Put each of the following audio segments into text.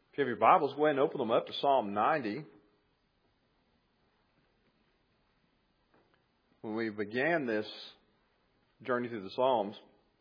If you have your Bibles, go ahead and open them up to Psalm 90. When we began this journey through the Psalms,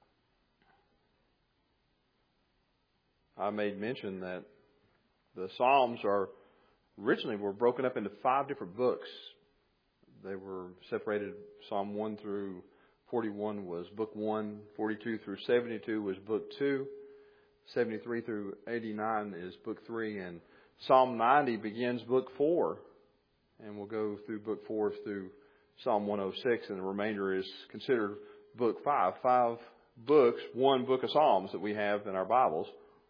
I made mention that the Psalms originally were broken up into 5 different books. They were separated. Psalm 1 through 41 was Book 1, 42 through 72 was Book 2, 73 through 89 is Book 3, and Psalm 90 begins Book 4. And we'll go through Book 4 through Psalm 106, and the remainder is considered Book 5. 5 books, 1 book of Psalms that we have in our Bibles.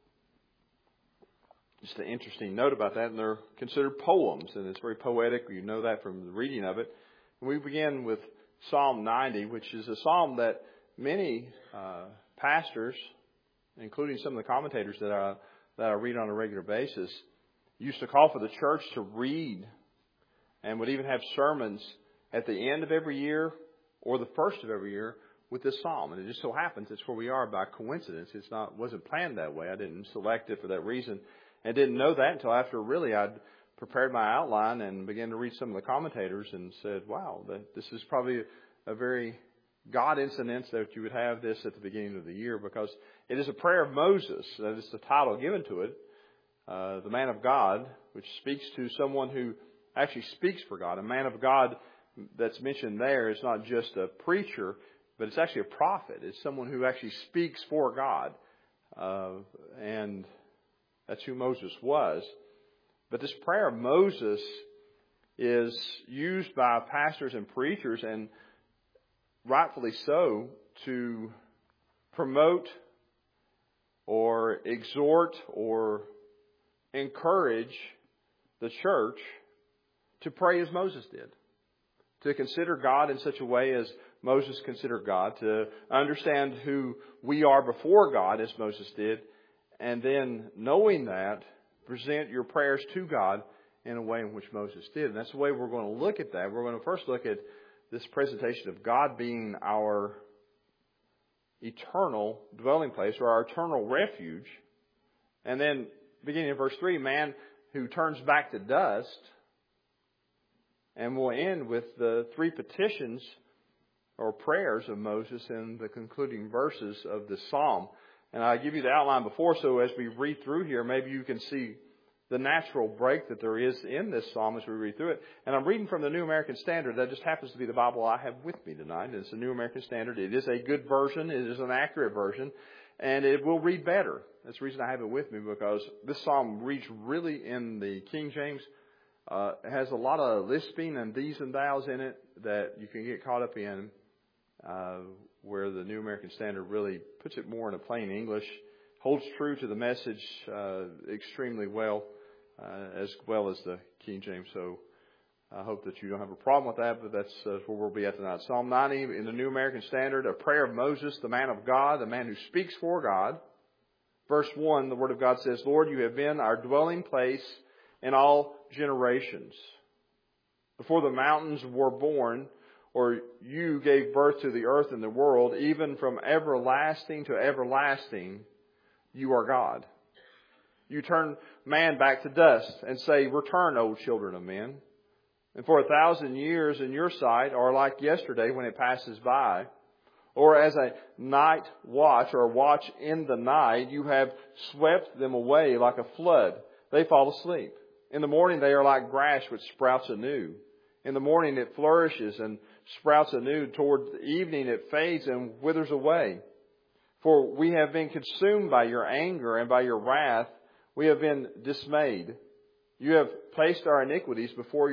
Just an interesting note about that, and they're considered poems, and it's very poetic. You know that from the reading of it. And we begin with Psalm 90, which is a psalm that many pastors, including some of the commentators that I read on a regular basis, used to call for the church to read, and would even have sermons at the end of every year or the first of every year with this psalm. And it just so happens it's where we are by coincidence. Wasn't planned that way. I didn't select it for that reason. I didn't know that until after really I'd prepared my outline and began to read some of the commentators and said, wow, this is probably a very God incidence that you would have this at the beginning of the year, because it is a prayer of Moses. That is the title given to it, the man of God, which speaks to someone who actually speaks for God. A man of God that's mentioned there is not just a preacher, but it's actually a prophet. It's someone who actually speaks for God. And that's who Moses was. But this prayer of Moses is used by pastors and preachers, and rightfully so, to promote or exhort or encourage the church to pray as Moses did. To consider God in such a way as Moses considered God. To understand who we are before God as Moses did. And then, knowing that, present your prayers to God in a way in which Moses did. And that's the way we're going to look at that. We're going to first look at this presentation of God being our eternal dwelling place, or our eternal refuge. And then, beginning in verse 3, man who turns back to dust. And we'll end with the 3 petitions or prayers of Moses in the concluding verses of this psalm. And I give you the outline before, so as we read through here, maybe you can see the natural break that there is in this psalm as we read through it. And I'm reading from the New American Standard. That just happens to be the Bible I have with me tonight. It's the New American Standard. It is a good version. It is an accurate version. And it will read better. That's the reason I have it with me, because this psalm reads really in the King James. It has a lot of lisping and these and thous in it that you can get caught up in, where the New American Standard really puts it more in a plain English, holds true to the message extremely well as the King James. So I hope that you don't have a problem with that, but that's where we'll be at tonight. Psalm 90 in the New American Standard, a prayer of Moses, the man of God, the man who speaks for God. Verse 1, the Word of God says, Lord, you have been our dwelling place in all generations. Before the mountains were born, or you gave birth to the earth and the world, even from everlasting to everlasting, you are God. You turn man back to dust and say, return, O children of men. And for 1,000 years in your sight are like yesterday when it passes by. Or as a night watch, or watch in the night, you have swept them away like a flood. They fall asleep. In the morning they are like grass which sprouts anew. In the morning it flourishes and sprouts anew. Toward the evening it fades and withers away. For we have been consumed by your anger, and by your wrath we have been dismayed. You have placed our iniquities before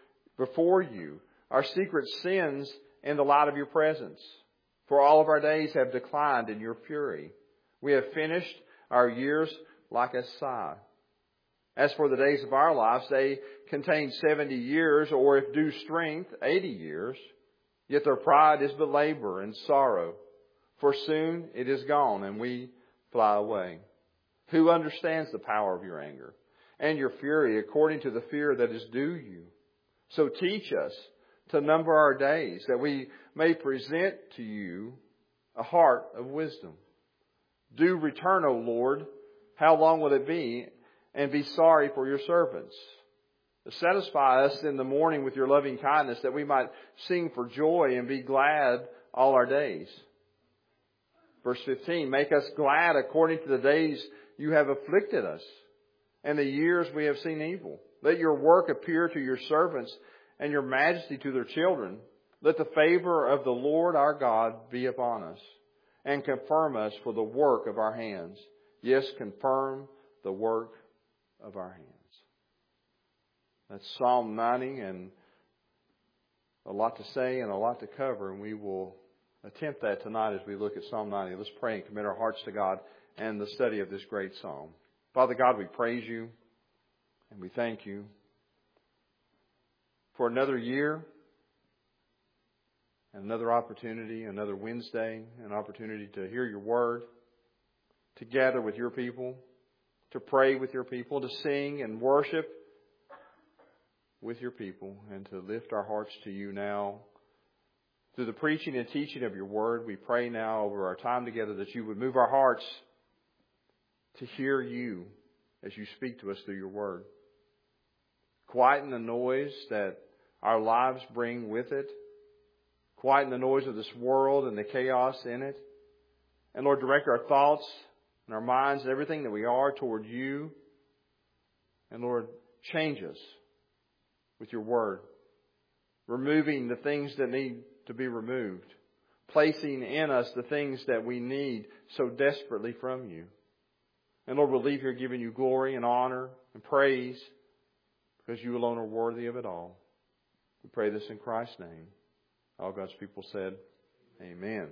you, our secret sins in the light of your presence. For all of our days have declined in your fury. We have finished our years like a sigh. As for the days of our lives, they contain 70 years, or if due strength, 80 years. Yet their pride is but labor and sorrow. For soon it is gone, and we fly away. Who understands the power of your anger and your fury according to the fear that is due you? So teach us to number our days, that we may present to you a heart of wisdom. Do return, O Lord. How long will it be? and be sorry for your servants. Satisfy us in the morning with your loving kindness, that we might sing for joy and be glad all our days. Verse 15, make us glad according to the days you have afflicted us, and the years we have seen evil. Let your work appear to your servants, and your majesty to their children. Let the favor of the Lord our God be upon us, and confirm us for the work of our hands. Yes, confirm the work of our hands. That's Psalm 90, and a lot to say and a lot to cover, and we will attempt that tonight as we look at Psalm 90. Let's pray and commit our hearts to God and the study of this great psalm. Father God, we praise you and we thank you for another year and another opportunity, another Wednesday, an opportunity to hear your word, to gather with your people, to pray with your people, to sing and worship with your people, and to lift our hearts to you now. Through the preaching and teaching of your word, we pray now over our time together that you would move our hearts to hear you as you speak to us through your word. Quieten the noise that our lives bring with it. Quieten the noise of this world and the chaos in it. And Lord, direct our thoughts and our minds and everything that we are toward you. And Lord, change us with your word, removing the things that need to be removed, placing in us the things that we need so desperately from you. And Lord, we'll leave here giving you glory and honor and praise because you alone are worthy of it all. We pray this in Christ's name. All God's people said, amen.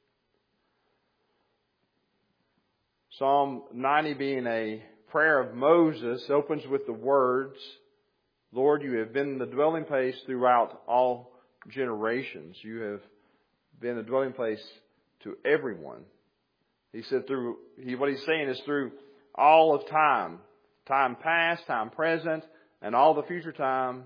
Psalm 90, being a prayer of Moses, opens with the words, Lord, you have been the dwelling place throughout all generations. You have been the dwelling place to everyone. He said what he's saying is through all of time, time past, time present, and all the future time,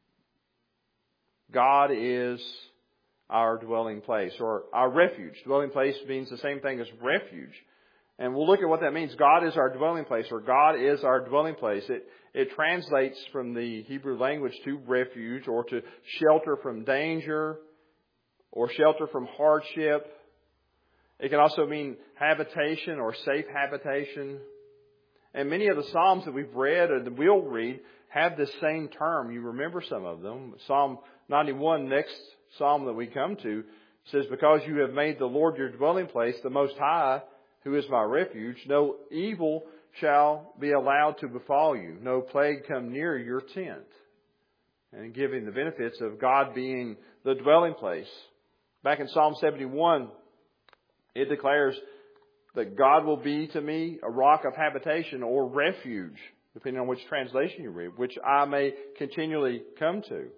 God is our dwelling place, or our refuge. Dwelling place means the same thing as refuge. And we'll look at what that means. God is our dwelling place, or God is our dwelling place. It translates from the Hebrew language to refuge, or to shelter from danger, or shelter from hardship. It can also mean habitation or safe habitation. And many of the Psalms that we've read or that we'll read have this same term. You remember some of them. Psalm 91, next Psalm that we come to, says, because you have made the Lord your dwelling place, the Most High, who is my refuge, no evil shall be allowed to befall you, no plague come near your tent. And giving the benefits of God being the dwelling place. Back in Psalm 71, it declares that God will be to me a rock of habitation or refuge, depending on which translation you read, which I may continually come to.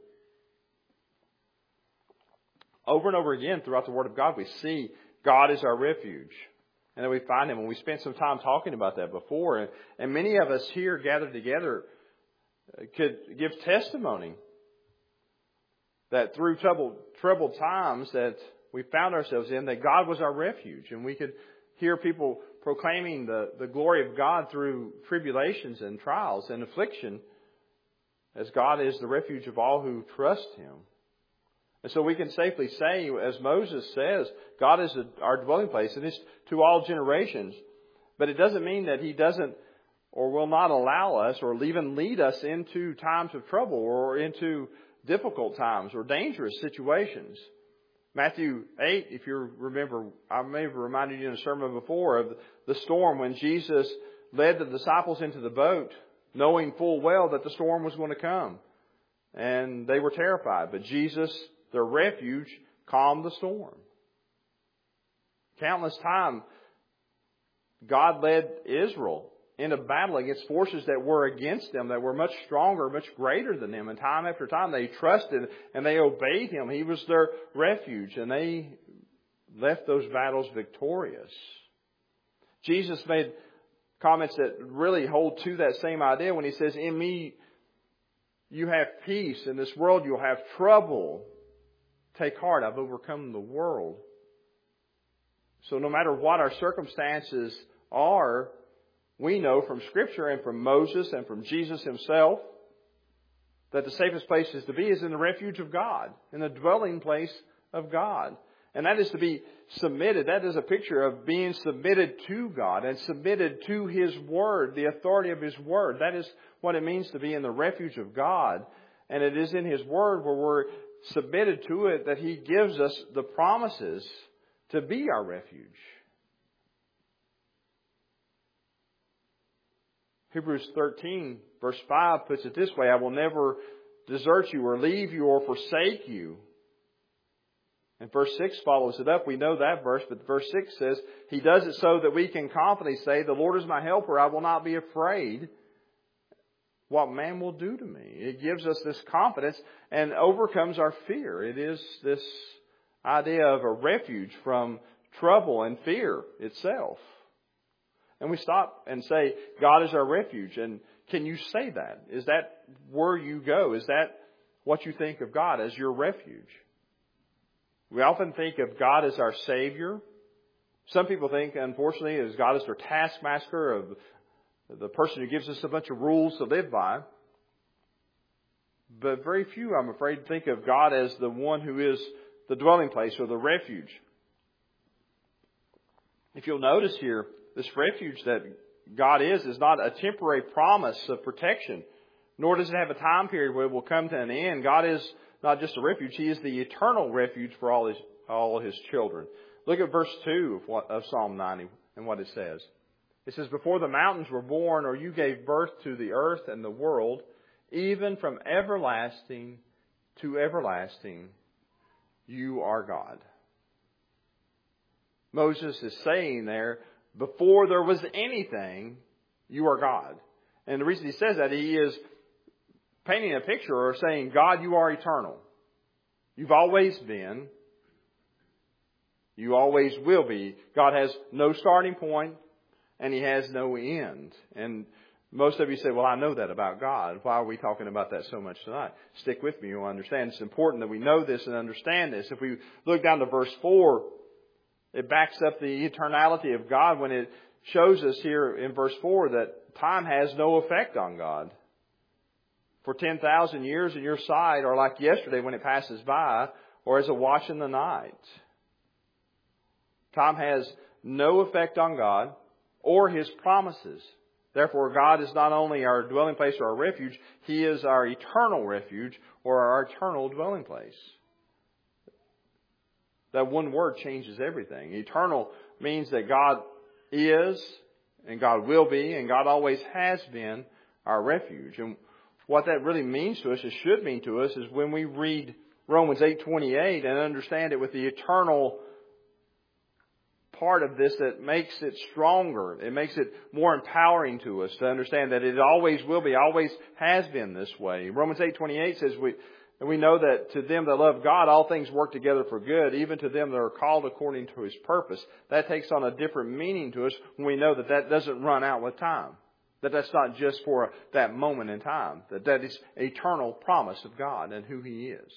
Over and over again throughout the Word of God, we see God is our refuge. And then we find Him. And we spent some time talking about that before. And many of us here gathered together could give testimony that through troubled times that we found ourselves in, that God was our refuge. And we could hear people proclaiming the glory of God through tribulations and trials and affliction, as God is the refuge of all who trust Him. And so we can safely say, as Moses says, God is our dwelling place, and it's to all generations. But it doesn't mean that He doesn't or will not allow us or even lead us into times of trouble or into difficult times or dangerous situations. Matthew 8, if you remember, I may have reminded you in a sermon before of the storm when Jesus led the disciples into the boat, knowing full well that the storm was going to come. And they were terrified. But Jesus, their refuge, calmed the storm. Countless times, God led Israel into battle against forces that were against them, that were much stronger, much greater than them. And time after time, they trusted and they obeyed Him. He was their refuge, and they left those battles victorious. Jesus made comments that really hold to that same idea when He says, in me you have peace. In this world you'll have trouble. Take heart, I've overcome the world. So no matter what our circumstances are, We know from Scripture and from Moses and from Jesus Himself that the safest places to be is in the refuge of God, in the dwelling place of God. And that is to be submitted. That is a picture of being submitted to God and submitted to His Word, the authority of His Word. That is what it means to be in the refuge of God. And it is in His Word where we're submitted to it that He gives us the promises to be our refuge. Hebrews 13 verse 5 puts it this way, I will never desert you or leave you or forsake you. And verse 6 follows it up. We know that verse, but verse 6 says, He does it so that we can confidently say, the Lord is my helper, I will not be afraid what man will do to me. It gives us this confidence and overcomes our fear. It is this idea of a refuge from trouble and fear itself. And we stop and say, God is our refuge. And can you say that? Is that where you go? Is that what you think of God as your refuge? We often think of God as our Savior. Some people think, unfortunately, as God as their taskmaster, of the person who gives us a bunch of rules to live by. But very few, I'm afraid, think of God as the one who is the dwelling place or the refuge. If you'll notice here, this refuge that God is not a temporary promise of protection, nor does it have a time period where it will come to an end. God is not just a refuge, He is the eternal refuge for all His children. Look at verse 2 of Psalm 90 and what it says. It says, before the mountains were born, or you gave birth to the earth and the world, even from everlasting to everlasting, you are God. Moses is saying there, before there was anything, you are God. And the reason he says that, he is painting a picture or saying, God, you are eternal. You've always been. You always will be. God has no starting point and He has no end. And most of you say, well, I know that about God. Why are we talking about that so much tonight? Stick with me, you'll understand. It's important that we know this and understand this. If we look down to verse 4, it backs up the eternality of God when it shows us here in verse 4 that time has no effect on God. For 10,000 years in your sight are like yesterday when it passes by, or as a watch in the night. Time has no effect on God or His promises. Therefore, God is not only our dwelling place or our refuge, He is our eternal refuge or our eternal dwelling place. That one word changes everything. Eternal means that God is and God will be and God always has been our refuge. And what that really means to us, it should mean to us, is when we read Romans 8:28 and understand it with the eternal part of this that makes it stronger. It makes it more empowering to us to understand that it always will be, always has been this way. Romans 8:28 says we know that to them that love God, all things work together for good, even to them that are called according to His purpose. That takes on a different meaning to us when we know that that doesn't run out with time. That's not just for that moment in time. That is eternal promise of God and who He is.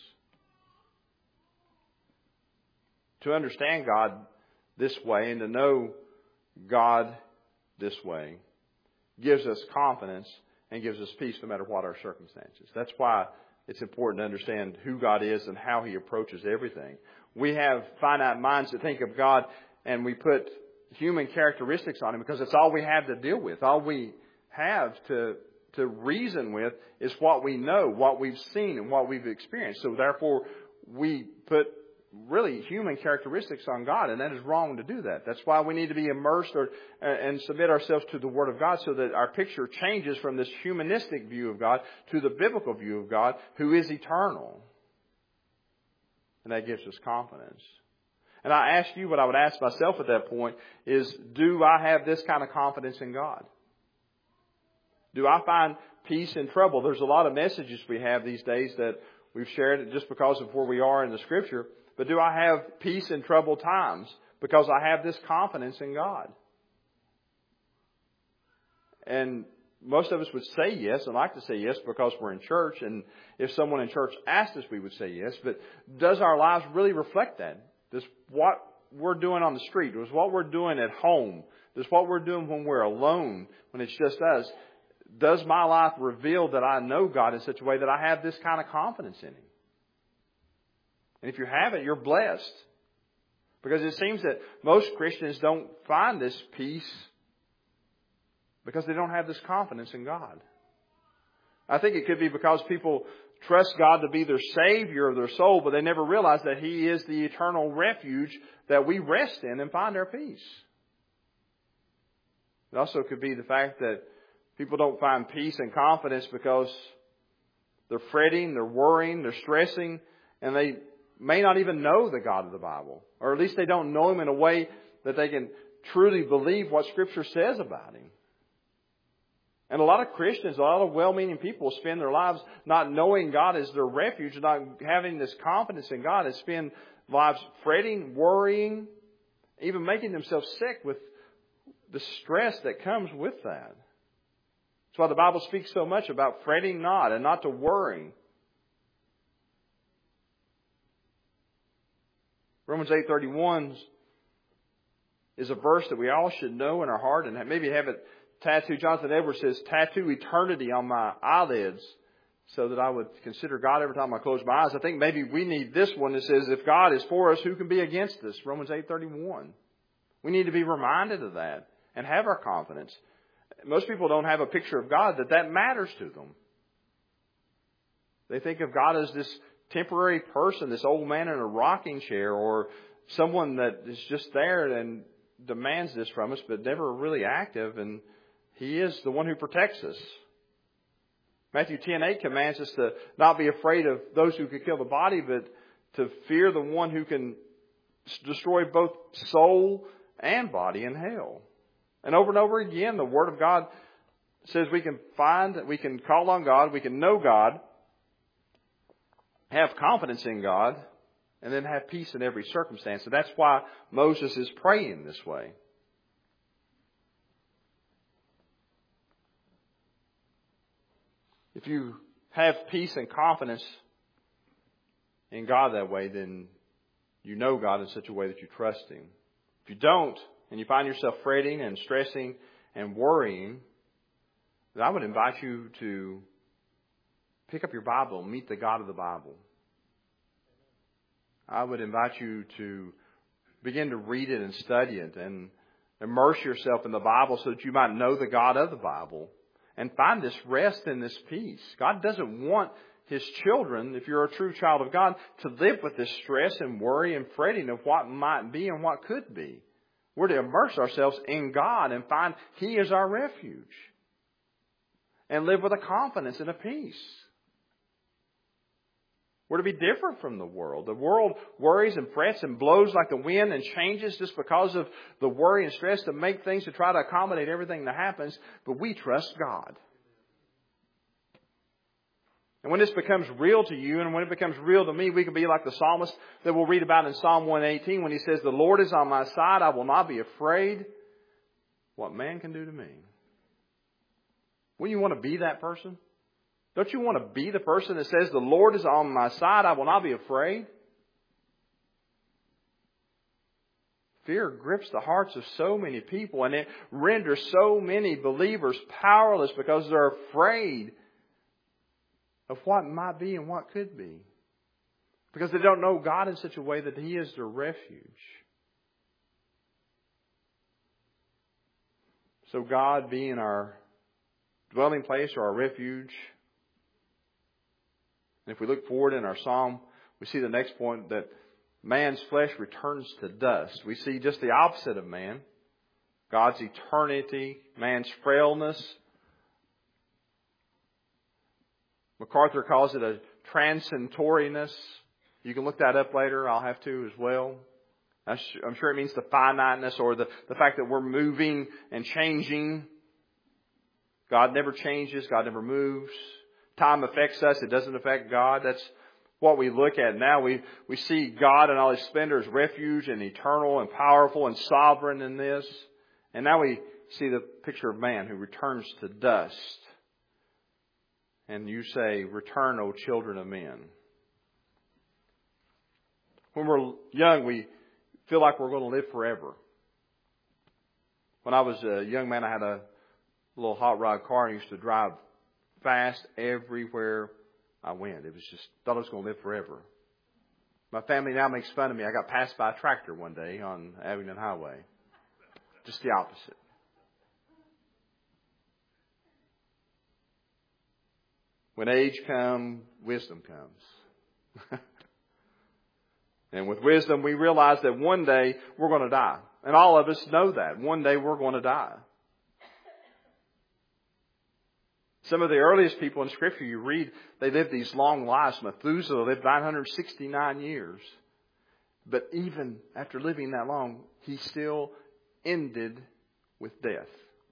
To understand God this way and to know God this way gives us confidence and gives us peace no matter what our circumstances. That's why it's important to understand who God is and how He approaches everything. We have finite minds that think of God and we put human characteristics on Him because it's all we have to deal with. All we have to reason with is what we know, what we've seen, and what we've experienced. So therefore, we put really human characteristics on God, and that is wrong to do that. That's why we need to be immersed and submit ourselves to the Word of God so that our picture changes from this humanistic view of God to the biblical view of God, who is eternal. And that gives us confidence. And I ask you what I would ask myself at that point is, do I have this kind of confidence in God? Do I find peace in trouble? There's a lot of messages we have these days that we've shared just because of where we are in the Scripture. But do I have peace in troubled times because I have this confidence in God? And most of us would say yes, and like to say yes because we're in church. And if someone in church asked us, we would say yes. But does our lives really reflect that? Does what we're doing on the street? Does what we're doing at home? Does what we're doing when we're alone, when it's just us, does my life reveal that I know God in such a way that I have this kind of confidence in Him? And if you have it, you're blessed. Because it seems that most Christians don't find this peace because they don't have this confidence in God. I think it could be because people trust God to be their Savior of their soul, but they never realize that He is the eternal refuge that we rest in and find our peace. It also could be the fact that people don't find peace and confidence because they're fretting, they're worrying, they're stressing, and they may not even know the God of the Bible. Or at least they don't know Him in a way that they can truly believe what Scripture says about Him. And a lot of Christians, a lot of well-meaning people spend their lives not knowing God as their refuge, not having this confidence in God, and spend lives fretting, worrying, even making themselves sick with the stress that comes with that. That's why the Bible speaks so much about fretting not and not to worry. Romans 8:31 is a verse that we all should know in our heart and maybe have it tattooed. Jonathan Edwards says, tattoo eternity on my eyelids so that I would consider God every time I close my eyes. I think maybe we need this one that says, if God is for us, who can be against us? Romans 8:31. We need to be reminded of that and have our confidence. Most people don't have a picture of God that matters to them. They think of God as this temporary person, this old man in a rocking chair, or someone that is just there and demands this from us, but never really active, and He is the one who protects us. Matthew 10:8 commands us to not be afraid of those who could kill the body, but to fear the one who can destroy both soul and body in hell. And over again, the Word of God says we can call on God, we can know God, have confidence in God, and then have peace in every circumstance. And that's why Moses is praying this way. If you have peace and confidence in God that way, then you know God in such a way that you trust Him. If you don't, and you find yourself fretting and stressing and worrying, then I would invite you to pick up your Bible and meet the God of the Bible. I would invite you to begin to read it and study it and immerse yourself in the Bible so that you might know the God of the Bible and find this rest and this peace. God doesn't want His children, if you're a true child of God, to live with this stress and worry and fretting of what might be and what could be. We're to immerse ourselves in God and find He is our refuge and live with a confidence and a peace. We're to be different from the world. The world worries and frets and blows like the wind and changes just because of the worry and stress to make things to try to accommodate everything that happens. But we trust God. And when this becomes real to you and when it becomes real to me, we can be like the psalmist that we'll read about in Psalm 118 when he says, "The Lord is on my side, I will not be afraid what man can do to me." Wouldn't you want to be that person? Don't you want to be the person that says, "The Lord is on my side, I will not be afraid"? Fear grips the hearts of so many people, and it renders so many believers powerless because they're afraid of what might be and what could be. Because they don't know God in such a way that He is their refuge. So God being our dwelling place or our refuge. And if we look forward in our psalm, we see the next point that man's flesh returns to dust. We see just the opposite of man. God's eternity, man's frailness. MacArthur calls it a transitoriness. You can look that up later. I'll have to as well. I'm sure it means the finiteness or the fact that we're moving and changing. God never changes. God never moves. Time affects us. It doesn't affect God. That's what we look at now. We see God in all His splendor as refuge and eternal and powerful and sovereign in this. And now we see the picture of man who returns to dust. And you say, "Return, O children of men." When we're young, we feel like we're going to live forever. When I was a young man, I had a little hot rod car and I used to drive fast everywhere I went. It was just, thought I was going to live forever. My family now makes fun of me. I got passed by a tractor one day on Abingdon Highway. Just the opposite. When age comes, wisdom comes. And with wisdom, we realize that one day we're going to die. And all of us know that. One day we're going to die. Some of the earliest people in Scripture you read, they lived these long lives. Methuselah lived 969 years. But even after living that long, he still ended with death.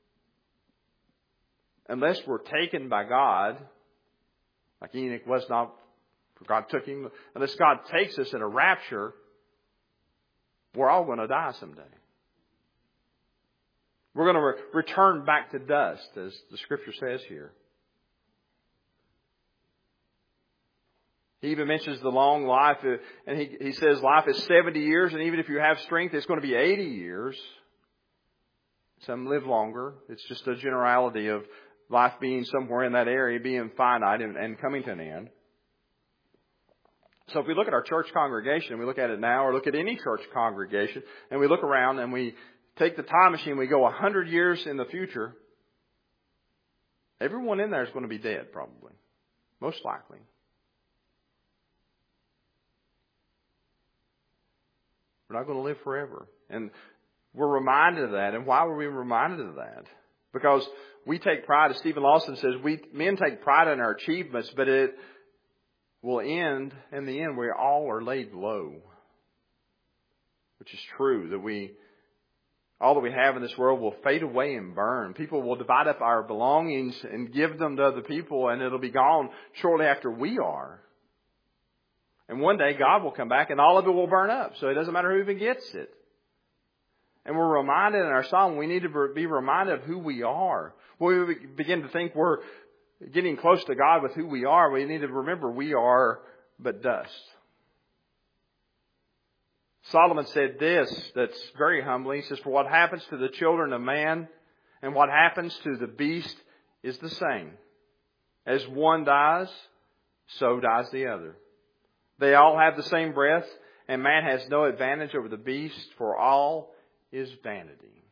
Unless we're taken by God, like Enoch was not, for God took him. Unless God takes us in a rapture, we're all going to die someday. We're going to return back to dust, as the Scripture says here. He even mentions the long life, and he says life is 70 years, and even if you have strength, it's going to be 80 years. Some live longer. It's just a generality of life being somewhere in that area, being finite and coming to an end. So if we look at our church congregation, we look at it now, or look at any church congregation, and we look around and we take the time machine, we go 100 years in the future, everyone in there is going to be dead, probably. Most likely. We're not going to live forever. And we're reminded of that. And why were we reminded of that? Because we take pride, as Stephen Lawson says, men take pride in our achievements, but it will end, in the end, we all are laid low. Which is true, that all that we have in this world will fade away and burn. People will divide up our belongings and give them to other people, and it'll be gone shortly after we are. And one day God will come back and all of it will burn up. So it doesn't matter who even gets it. And we're reminded in our psalm, we need to be reminded of who we are. When we begin to think we're getting close to God with who we are, we need to remember we are but dust. Solomon said this, that's very humbling. He says, for what happens to the children of man and what happens to the beast is the same. As one dies, so dies the other. They all have the same breath, and man has no advantage over the beast, for all is vanity.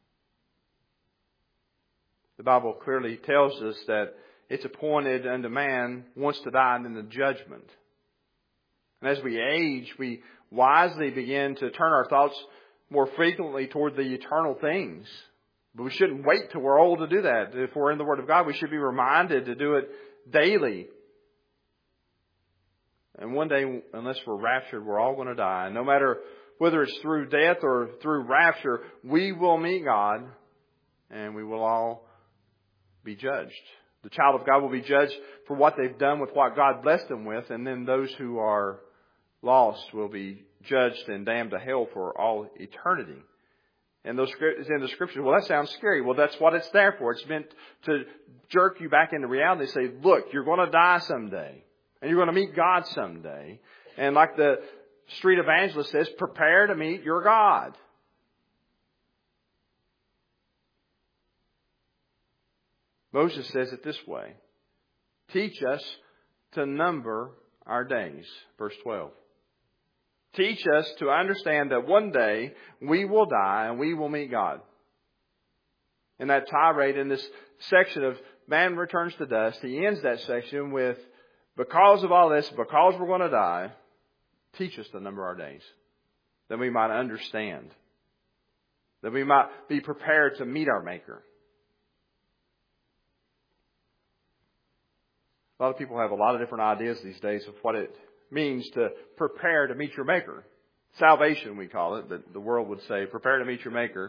The Bible clearly tells us that it's appointed unto man once to die and then the judgment. And as we age, we wisely begin to turn our thoughts more frequently toward the eternal things. But we shouldn't wait till we're old to do that. If we're in the Word of God, we should be reminded to do it daily. And one day, unless we're raptured, we're all going to die. And no matter whether it's through death or through rapture, we will meet God and we will all be judged. The child of God will be judged for what they've done with what God blessed them with. And then those who are lost will be judged and damned to hell for all eternity. And those in the Scriptures, well, that sounds scary. Well, that's what it's there for. It's meant to jerk you back into reality and say, look, you're going to die someday. And you're going to meet God someday. And like the street evangelist says, prepare to meet your God. Moses says it this way. Teach us to number our days. Verse 12. Teach us to understand that one day we will die and we will meet God. In that tirade, in this section of man returns to dust, he ends that section with, because of all this, because we're going to die, teach us to number our days. That we might understand. That we might be prepared to meet our Maker. A lot of people have a lot of different ideas these days of what it means to prepare to meet your Maker. Salvation, we call it, but the world would say, prepare to meet your Maker.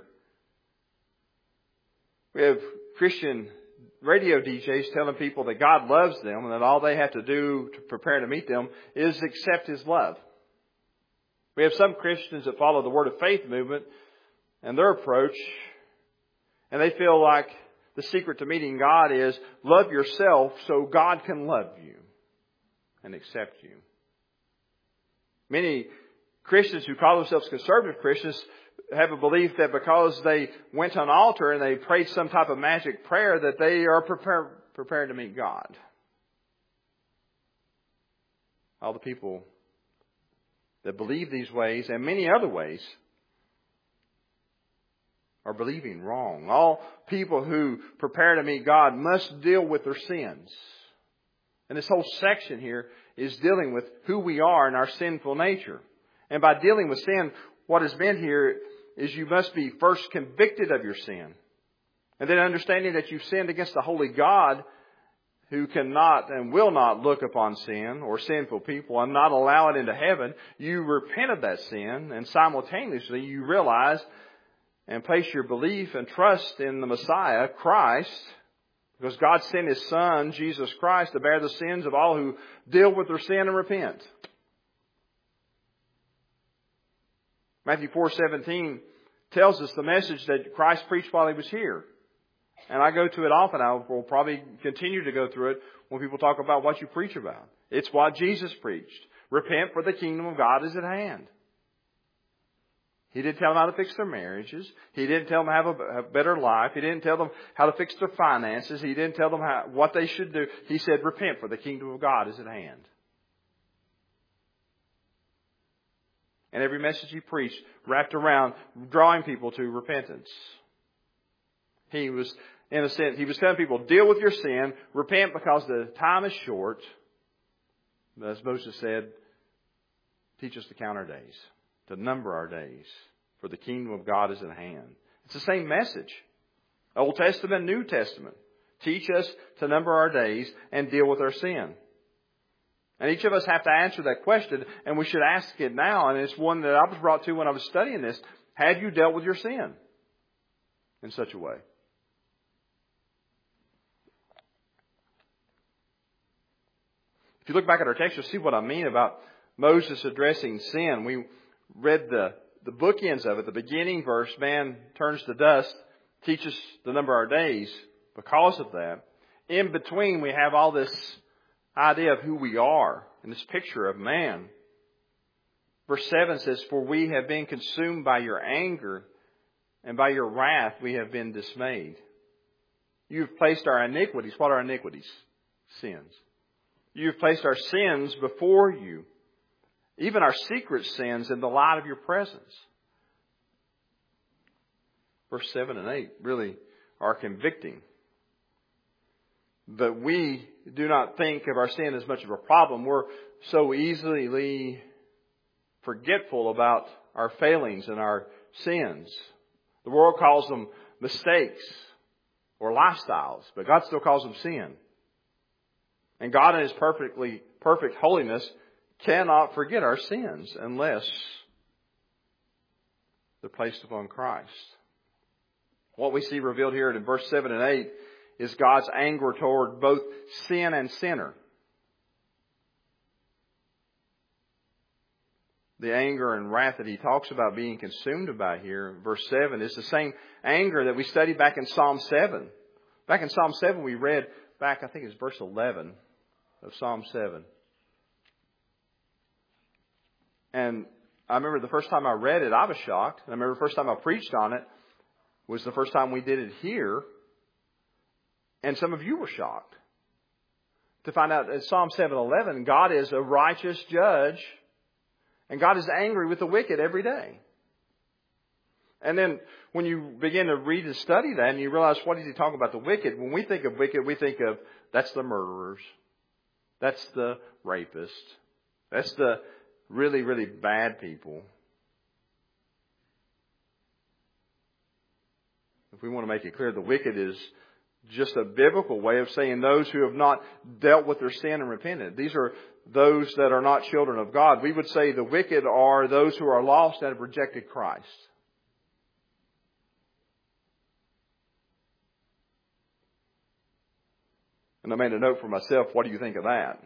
We have Christian radio DJs telling people that God loves them and that all they have to do to prepare to meet them is accept His love. We have some Christians that follow the Word of Faith movement and their approach, and they feel like the secret to meeting God is love yourself so God can love you and accept you. Many Christians who call themselves conservative Christians have a belief that because they went to an altar and they prayed some type of magic prayer that they are prepared to meet God. All the people that believe these ways and many other ways are believing wrong. All people who prepare to meet God must deal with their sins. And this whole section here is dealing with who we are and our sinful nature. And by dealing with sin, what is meant here is you must be first convicted of your sin. And then understanding that you've sinned against the holy God who cannot and will not look upon sin or sinful people and not allow it into heaven. You repent of that sin and simultaneously you realize and place your belief and trust in the Messiah, Christ, because God sent His Son, Jesus Christ, to bear the sins of all who deal with their sin and repent. Matthew 4:17 tells us the message that Christ preached while He was here. And I go to it often. I will probably continue to go through it when people talk about what you preach about. It's what Jesus preached. Repent, for the kingdom of God is at hand. He didn't tell them how to fix their marriages. He didn't tell them how to have a better life. He didn't tell them how to fix their finances. He didn't tell them what they should do. He said, repent, for the kingdom of God is at hand. And every message He preached wrapped around drawing people to repentance. He was, in a sense, He was telling people, deal with your sin, repent because the time is short. But as Moses said, teach us to count our days, to number our days, for the kingdom of God is at hand. It's the same message. Old Testament, New Testament. Teach us to number our days and deal with our sin. And each of us have to answer that question, and we should ask it now. And it's one that I was brought to when I was studying this. Have you dealt with your sin in such a way? If you look back at our text, you'll see what I mean about Moses addressing sin. We read the bookends of it. The beginning verse, man turns to dust, teach us to number our days because of that. In between, we have all this idea of who we are and this picture of man. Verse 7 says, for we have been consumed by your anger, and by your wrath we have been dismayed. You've placed our iniquities. What are iniquities? Sins. You've placed our sins before you, even our secret sins, in the light of your presence. Verse 7 and 8 really are convicting. But we do not think of our sin as much of a problem. We're so easily forgetful about our failings and our sins. The world calls them mistakes or lifestyles, but God still calls them sin. And God in His perfect holiness cannot forget our sins unless they're placed upon Christ. What we see revealed here in verse 7 and 8 is God's anger toward both sin and sinner. The anger and wrath that He talks about being consumed by here in verse 7 is the same anger that we studied back in Psalm 7. Back in Psalm 7 we read back, I think it's verse 11 of Psalm 7. And I remember the first time I read it, I was shocked. And I remember the first time I preached on it was the first time we did it here. And some of you were shocked to find out in Psalm 7:11, God is a righteous judge. And God is angry with the wicked every day. And then when you begin to read and study that and you realize what is He talking about the wicked, when we think of wicked, we think of that's the murderers. That's the rapists. That's the really, really bad people. If we want to make it clear, the wicked is just a biblical way of saying those who have not dealt with their sin and repented. These are those that are not children of God. We would say the wicked are those who are lost and have rejected Christ. And I made a note for myself, what do you think of that?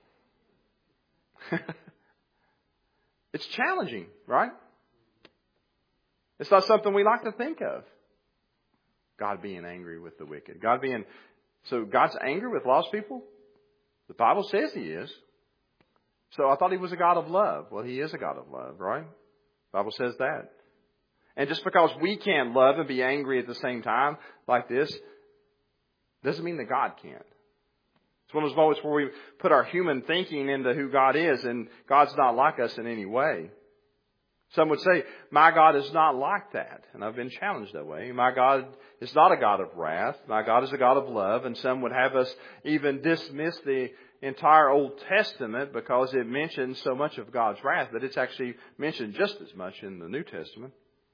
It's challenging, right? It's not something we like to think of. God being angry with the wicked. So God's angry with lost people? The Bible says He is. So I thought He was a God of love. Well, He is a God of love, right? The Bible says that. And just because we can't love and be angry at the same time like this, doesn't mean that God can't. It's one of those moments where we put our human thinking into who God is, and God's not like us in any way. Some would say, my God is not like that. And I've been challenged that way. My God is not a God of wrath. My God is a God of love. And some would have us even dismiss the entire Old Testament because it mentions so much of God's wrath, but it's actually mentioned just as much in the New Testament.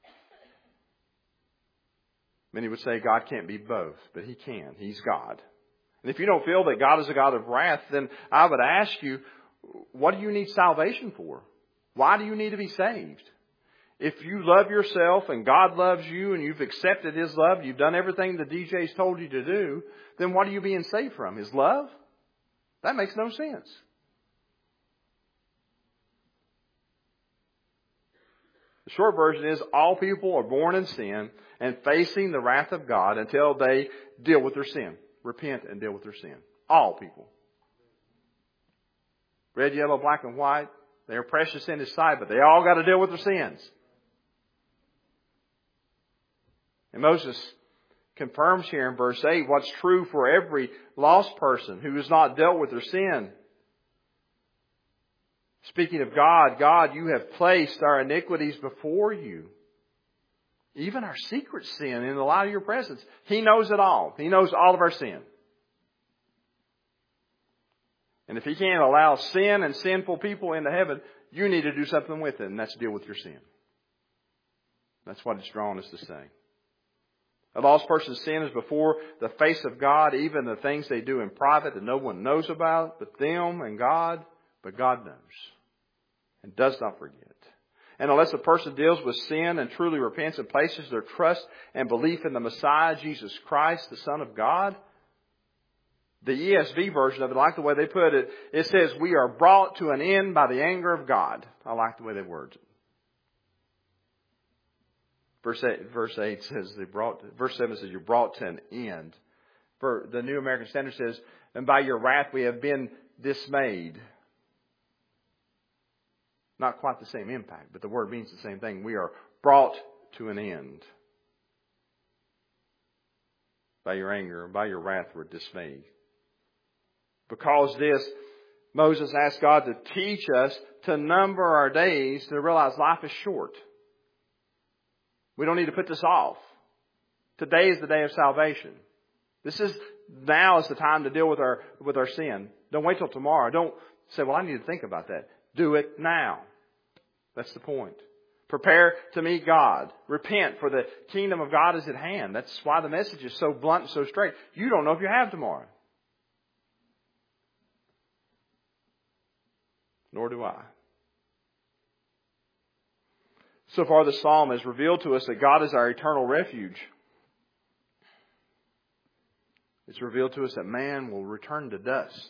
Many would say God can't be both, but He can. He's God. And if you don't feel that God is a God of wrath, then I would ask you, what do you need salvation for? Why do you need to be saved? If you love yourself and God loves you and you've accepted His love, you've done everything the DJ's told you to do, then what are you being saved from? His love? That makes no sense. The short version is all people are born in sin and facing the wrath of God until they deal with their sin. Repent and deal with their sin. All people. Red, yellow, black, and white. They are precious in His sight, but they all got to deal with their sins. And Moses confirms here in verse 8 what's true for every lost person who has not dealt with their sin. Speaking of God, God, you have placed our iniquities before you. Even our secret sin in the light of your presence. He knows it all. He knows all of our sin. And if He can't allow sin and sinful people into heaven, you need to do something with it, and that's deal with your sin. That's what it's drawn us to say. A lost person's sin is before the face of God, even the things they do in private that no one knows about, but them and God. But God knows and does not forget. And unless a person deals with sin and truly repents and places their trust and belief in the Messiah, Jesus Christ, the Son of God, the ESV version of it, I like the way they put it, it says, we are brought to an end by the anger of God. I like the way they word it. Verse 8 says, verse 7 says, you're brought to an end. The New American Standard says, and by your wrath we have been dismayed. Not quite the same impact, but the word means the same thing. We are brought to an end. By your anger, by your wrath we're dismayed. Because this, Moses asked God to teach us to number our days to realize life is short. We don't need to put this off. Today is the day of salvation. Now is the time to deal with our sin. Don't wait till tomorrow. Don't say, well, I need to think about that. Do it now. That's the point. Prepare to meet God. Repent, for the kingdom of God is at hand. That's why the message is so blunt and so straight. You don't know if you have tomorrow. Nor do I. So far, the psalm has revealed to us that God is our eternal refuge. It's revealed to us that man will return to dust.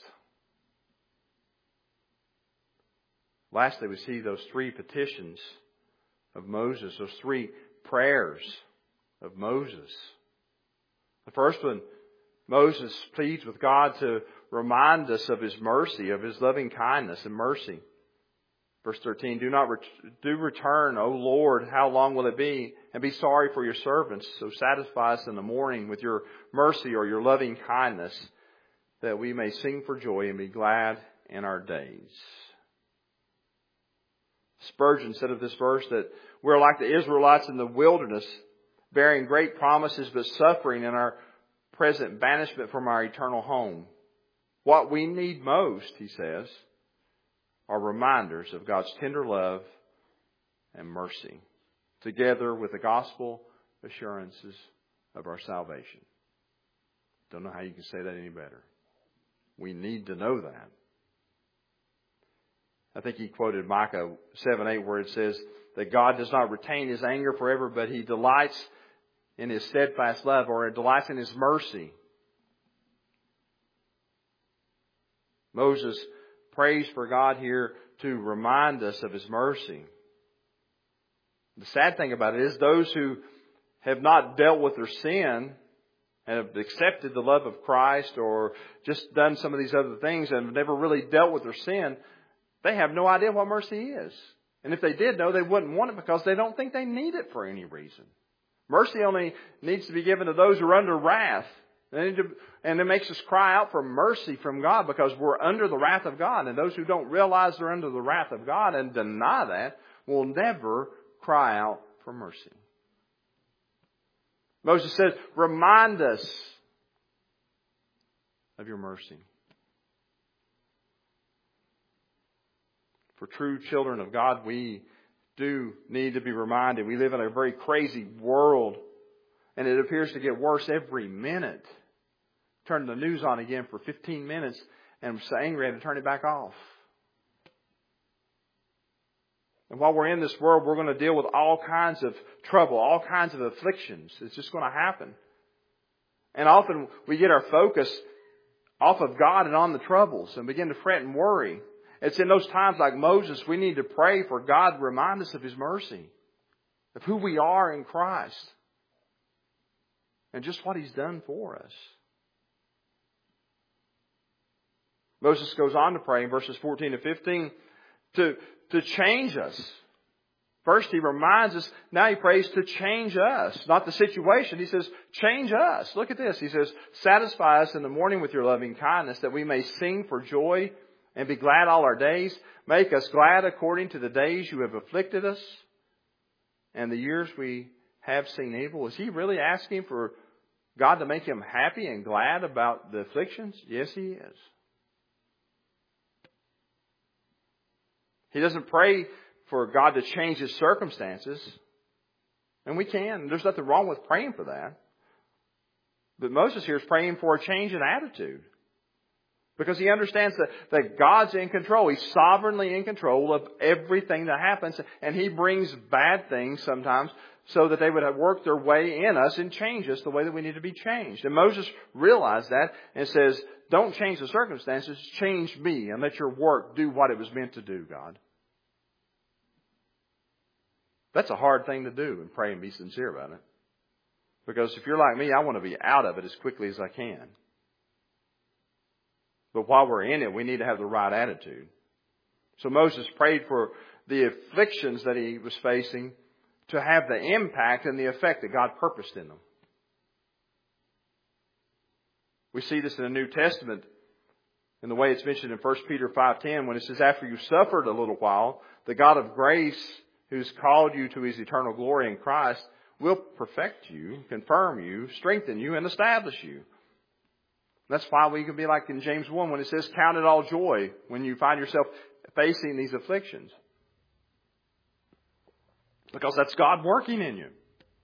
Lastly, we see those three petitions of Moses, those three prayers of Moses. The first one, Moses pleads with God to remind us of His mercy, of His loving kindness and mercy. Verse 13, do return, O Lord, how long will it be? And be sorry for your servants. So satisfy us in the morning with your mercy or your loving kindness, that we may sing for joy and be glad in our days. Spurgeon said of this verse that we're like the Israelites in the wilderness, bearing great promises but suffering in our present banishment from our eternal home. What we need most, he says, are reminders of God's tender love and mercy, together with the gospel assurances of our salvation. Don't know how you can say that any better. We need to know that. I think he quoted Micah 7:8, where it says that God does not retain His anger forever, but He delights in His steadfast love, or delights in His mercy. Moses prays for God here to remind us of His mercy. The sad thing about it is those who have not dealt with their sin and have accepted the love of Christ, or just done some of these other things and have never really dealt with their sin, They have no idea what mercy is. And if they did know, they wouldn't want it because they don't think they need it for any reason. Mercy only needs to be given to those who are under wrath. And it makes us cry out for mercy from God because we're under the wrath of God. And those who don't realize they're under the wrath of God and deny that will never cry out for mercy. Moses says, remind us of your mercy. For true children of God, we do need to be reminded. We live in a very crazy world, and it appears to get worse every minute. Turn the news on again for 15 minutes, and I'm so angry I had to turn it back off. And while we're in this world, we're going to deal with all kinds of trouble, all kinds of afflictions. It's just going to happen. And often we get our focus off of God and on the troubles and begin to fret and worry. It's in those times like Moses, we need to pray for God to remind us of His mercy, of who we are in Christ, and just what He's done for us. Moses goes on to pray in verses 14 to 15 to change us. First, he reminds us, now he prays to change us, not the situation. He says, change us. Look at this. He says, satisfy us in the morning with your loving kindness, that we may sing for joy and be glad all our days. Make us glad according to the days you have afflicted us and the years we have seen evil. Is he really asking for God to make him happy and glad about the afflictions? Yes, he is. He doesn't pray for God to change his circumstances. And we can. There's nothing wrong with praying for that. But Moses here is praying for a change in attitude. Because he understands that God's in control. He's sovereignly in control of everything that happens. And he brings bad things sometimes so that they would have worked their way in us and change us the way that we need to be changed. And Moses realized that and says, don't change the circumstances, change me and let your work do what it was meant to do, God. That's a hard thing to do, and pray and be sincere about it. Because if you're like me, I want to be out of it as quickly as I can. But while we're in it, we need to have the right attitude. So Moses prayed for the afflictions that he was facing to have the impact and the effect that God purposed in them. We see this in the New Testament in the way it's mentioned in 1 Peter 5:10 when it says, after you've suffered a little while, the God of grace who's called you to His eternal glory in Christ will perfect you, confirm you, strengthen you, and establish you. That's why we can be like in James 1 when it says, count it all joy when you find yourself facing these afflictions. Because that's God working in you.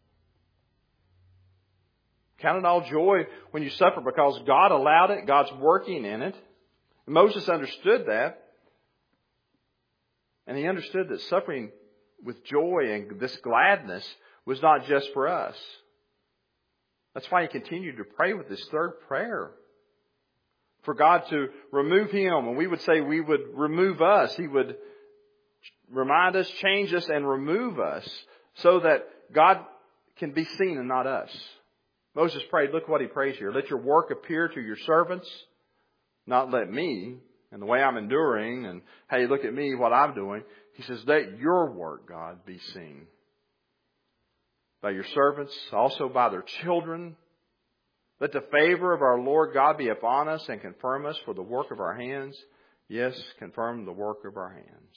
Count it all joy when you suffer because God allowed it. God's working in it. Moses understood that. And he understood that suffering with joy and this gladness was not just for us. That's why he continued to pray with this third prayer. For God to remove him. And we would say we would remove us. He would remind us, change us, and remove us so that God can be seen and not us. Moses prayed, look what he prays here. Let your work appear to your servants, not let me and the way I'm enduring and, hey, look at me, what I'm doing. He says, let your work, God, be seen by your servants, also by their children. Let the favor of our Lord God be upon us and confirm us for the work of our hands. Yes, confirm the work of our hands.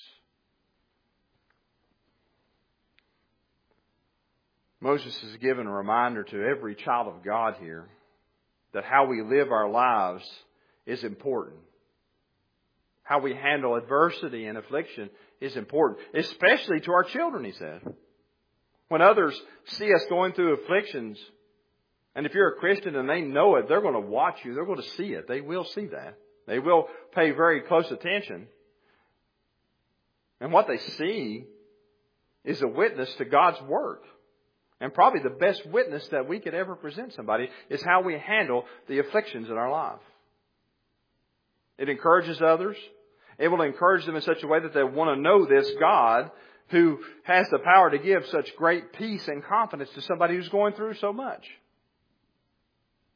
Moses has given a reminder to every child of God here that how we live our lives is important. How we handle adversity and affliction is important, especially to our children, he said. When others see us going through afflictions, and if you're a Christian and they know it, they're going to watch you. They're going to see it. They will see that. They will pay very close attention. And what they see is a witness to God's work. And probably the best witness that we could ever present somebody is how we handle the afflictions in our life. It encourages others. It will encourage them in such a way that they want to know this God who has the power to give such great peace and confidence to somebody who's going through so much.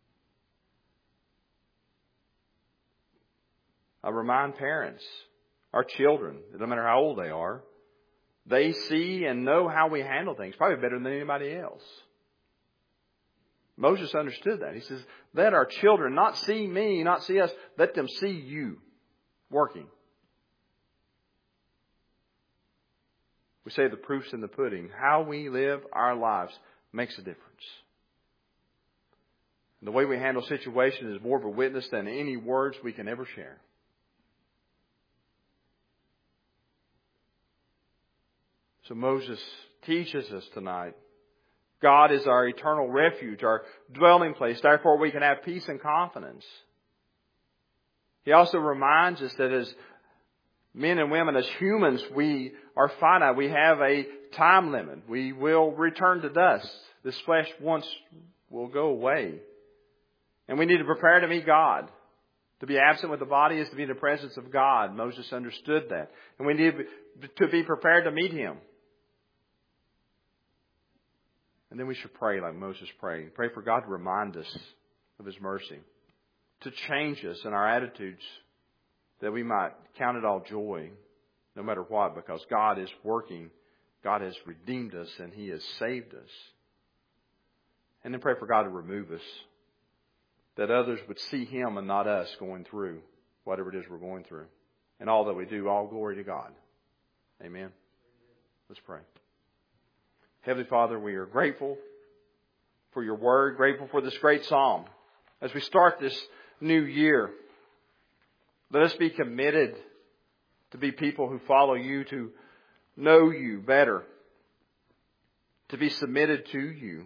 I remind parents, our children, no matter how old they are, they see and know how we handle things, probably better than anybody else. Moses understood that. He says, let our children not see me, not see us, let them see you working. We say the proof's in the pudding. How we live our lives makes a difference. And the way we handle situations is more of a witness than any words we can ever share. So Moses teaches us tonight, God is our eternal refuge, our dwelling place. Therefore, we can have peace and confidence. He also reminds us that as men and women, as humans, we are finite. We have a time limit. We will return to dust. This flesh once will go away. And we need to prepare to meet God. To be absent with the body is to be in the presence of God. Moses understood that. And we need to be prepared to meet Him. And then we should pray like Moses prayed. Pray for God to remind us of His mercy. To change us in our attitudes, that we might count it all joy, no matter what, because God is working. God has redeemed us and He has saved us. And then pray for God to remove us, that others would see Him and not us going through whatever it is we're going through. And all that we do, all glory to God. Amen. Let's pray. Heavenly Father, we are grateful for Your Word, grateful for this great psalm. As we start this new year, let us be committed to be people who follow You, to know You better, to be submitted to You,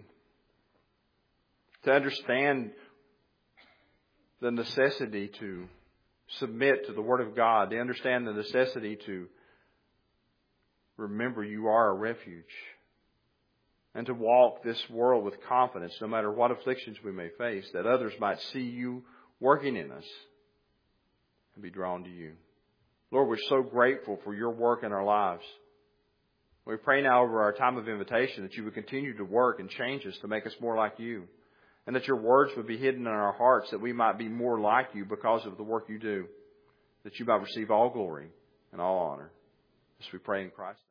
to understand the necessity to submit to the Word of God, to understand the necessity to remember You are a refuge, and to walk this world with confidence, no matter what afflictions we may face, that others might see You working in us and be drawn to You. Lord, we're so grateful for Your work in our lives. We pray now over our time of invitation that You would continue to work and change us to make us more like You, and that Your words would be hidden in our hearts, that we might be more like You because of the work You do, that You might receive all glory and all honor. As we pray in Christ's name.